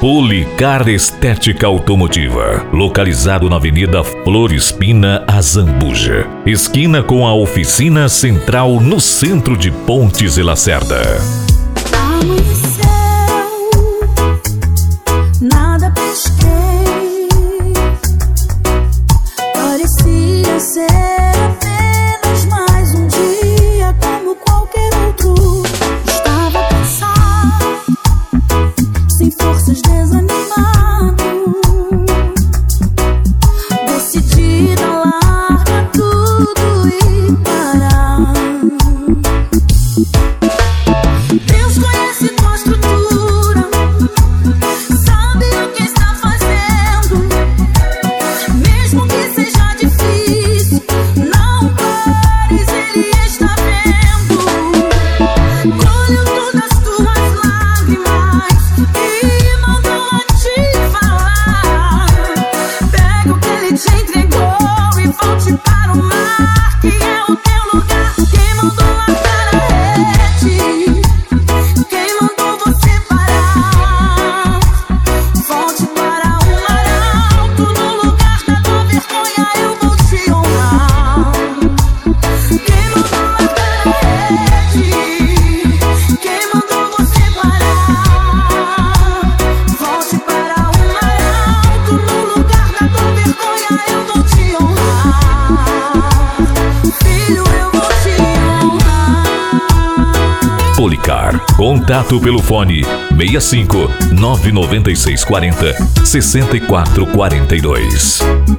Policar Estética Automotiva, localizado na Avenida Flores Pina, Azambuja, esquina com a Oficina Central, no centro de Pontes e Lacerda. Nada pesquei, parecia ser apenas mais um dia como qualquer outro. Estava cansado, sem forças, desanimado, decidida a largar tudo e parar. Deus conhece tua estrutura, sabe o que está fazendo. Mesmo que seja difícil, não pares, Ele está vendo. Colheu todas as tuas lágrimas e mandou a te falar. Pega o que Ele te entregou e volte para o mar, que é o teu lugar. Quem mandou largar a rede? Quem mandou você parar? Volte para o mar alto, no lugar da tua vergonha eu vou te honrar. Quem mandou largar a rede? Quem mandou você parar? Volte para o mar alto, no lugar da tua vergonha eu vou te honrar. Filho, eu vou te honrar. Policar. Contato pelo fone 65 996 40 64 42.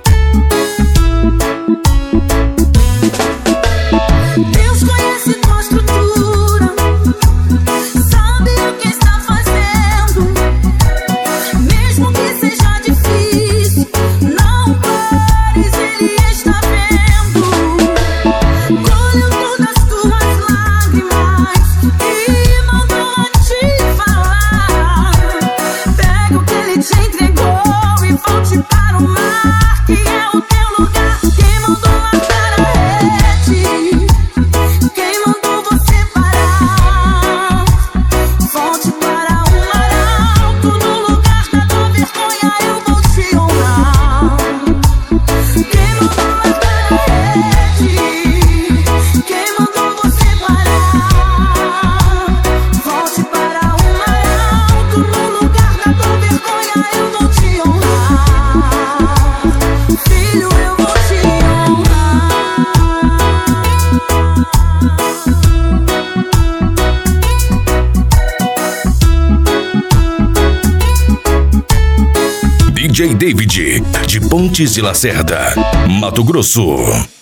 Deus conhece tua estrutura, sabe o que está fazendo. Mesmo que seja difícil, não pares, Ele está vendo. Colheu todas as tuas lágrimas e mandou a te falar. Pega o que Ele te entregou e volte para o mar, que é o teu lugar. Quem mandou largar a rede? Quem mandou você parar? Volte para o mar alto, no lugar da tua vergonha eu vou te honrar. Quem mandou largar a rede? Quem mandou você parar? Volte para o mar alto, no lugar da tua vergonha eu vou te honrar. Filho, eu vou te honrar. DJ David, de Pontes e Lacerda, Mato Grosso.